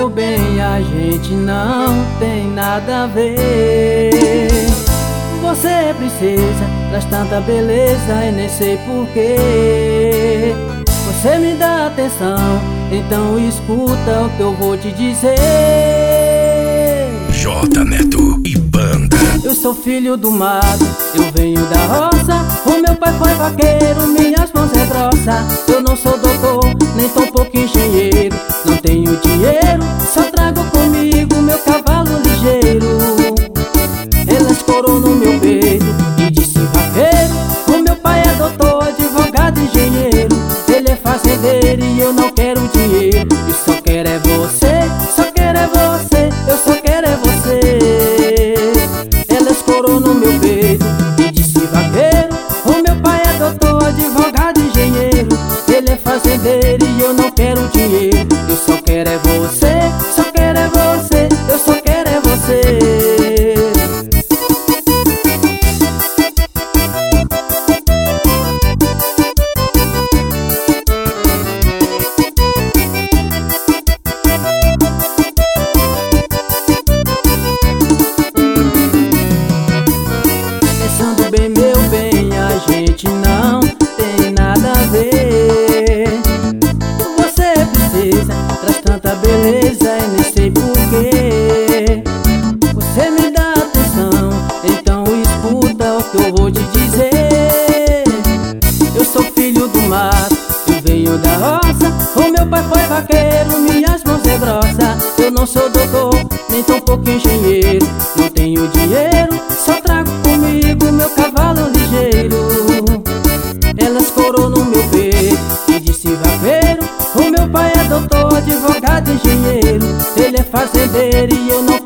meu bem, a gente não tem nada a ver. Você é princesa, traz tanta beleza e nem sei porquê. Você me dá atenção, então escuta o que eu vou te dizer. J Neto e banda. Eu sou filho do mato, eu venho da roça. O meu pai foi vaqueiro, minhas mãos é grossa. Eu não sou doutor, nem tão pouco engenheiro. Não tenho dinheiro, só trago comigo meu cavalo ligeiro. Ela escorou no meu peito e disse vaqueiro. O meu pai é doutor, advogado, engenheiro. Ele é fazendeiro e eu não quero dinheiro. Eu só quero é você, só quero é você, eu só quero é você. Ela escorou no meu peito e disse vaqueiro. O meu pai é doutor, advogado, engenheiro. Ele é fazendeiro e eu não quero dinheiro. Eu só quero é você, só quero é você, eu só quero é você. Pensando bem, meu bem, a gente não tem nada a ver. Você é princesa, traz tanta beleza e nem sei porquê. Você me dá atenção, então escuta o que eu vou te dizer. Eu sou filho do mato, eu venho da roça. O meu pai foi vaqueiro, minhas mãos é grossa. Eu não sou doutor, nem tão pouco engenheiro. Não tenho dinheiro, só trago comigo meu cavalo ligeiro. Ela escorou no meu peito e disse vaqueiro. O meu pai é doutor, advogado, engenheiro. Ele é fazendeiro e eu não